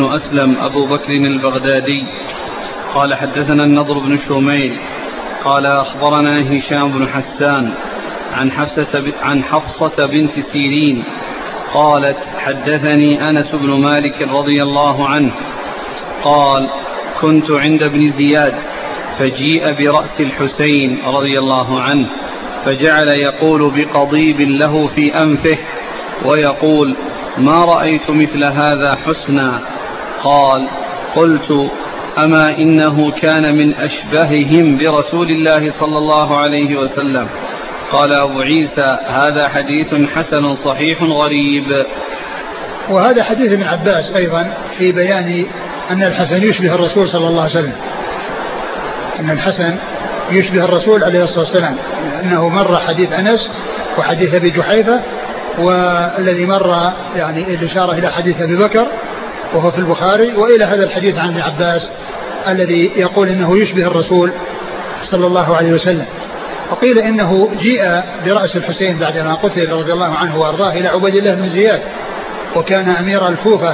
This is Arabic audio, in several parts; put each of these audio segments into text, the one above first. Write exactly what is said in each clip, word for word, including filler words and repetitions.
أسلم أبو بكر البغدادي قال حدثنا النضر بن شميل قال أخبرنا هشام بن حسان عن حفصة, عن حفصة بنت سيرين قالت حدثني أنس بن مالك رضي الله عنه قال كنت عند ابن زياد فجيء برأس الحسين رضي الله عنه فجعل يقول بقضيب له في أنفه ويقول ما رأيت مثل هذا حسنا. قال قلت أما إنه كان من أشبههم برسول الله صلى الله عليه وسلم. قال أبو عيسى هذا حديث حسن صحيح غريب. وهذا حديث ابن عباس أيضا في بيان أن الحسن يشبه الرسول صلى الله عليه وسلم، أن الحسن يشبه الرسول عليه الصلاة والسلام، لأنه مر حديث أنس وحديث أبي جحيفة، والذي مر يعني الإشارة إلى حديث أبي بكر وهو في البخاري، وإلى هذا الحديث عن ابن عباس الذي يقول إنه يشبه الرسول صلى الله عليه وسلم. وقيل إنه جيء برأس الحسين بعدما قتل رضي الله عنه وأرضاه إلى عبيد الله بن زياد، وكان أمير الكوفة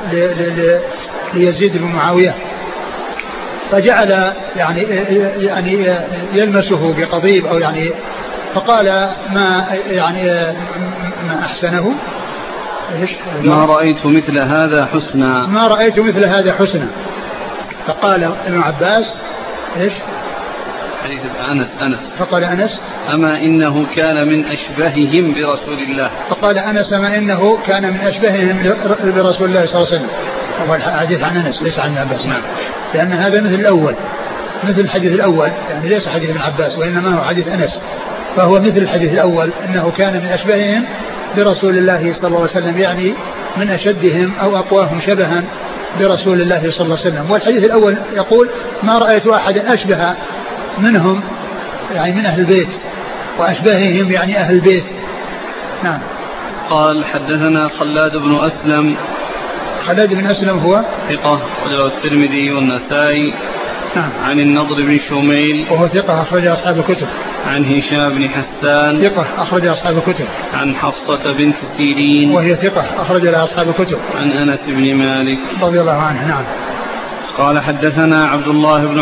ليزيد بن معاوية، فجعل يعني يعني يلمسه بقضيب أو يعني، فقال ما يعني ما أحسنه ما رأيت مثل هذا حسنا ما رأيت مثل هذا حسنا. فقال ابن عباس إيش حديث أنس أنس فقال أنس أما إنه كان من أشبههم برسول الله. فقال أنس أما إنه كان من أشبههم برسول الله صلى الله عليه وسلم. هو الحديث عن أنس ليس عن ابن عباس، نعم، لأن هذا مثل الأول، مثل الحديث الأول، يعني ليس حديث ابن عباس وإنما هو حديث أنس، فهو مثل الحديث الأول أنه كان من أشبههم برسول الله صلى الله عليه وسلم، يعني من أشدهم أو أقواهم شبها برسول الله صلى الله عليه وسلم. والحديث الأول يقول ما رأيت أحدا أشبه منهم يعني من أهل البيت، وأشبههم يعني أهل البيت. نعم. قال حدثنا خلاد بن أسلم. خلاد بن أسلم هو ثقة وله الترمذي والنسائي. نعم. عن النضر بن شميل وهو ثقة أخرج أصحاب الكتب. عن هشام بن حسان ثقة أخرج أصحاب الكتب. عن حفصة بنت سيرين وهي ثقة أخرج لها أصحاب الكتب. عن أنس بن مالك رضي الله عنه. نعم. قال حدثنا عبد الله بن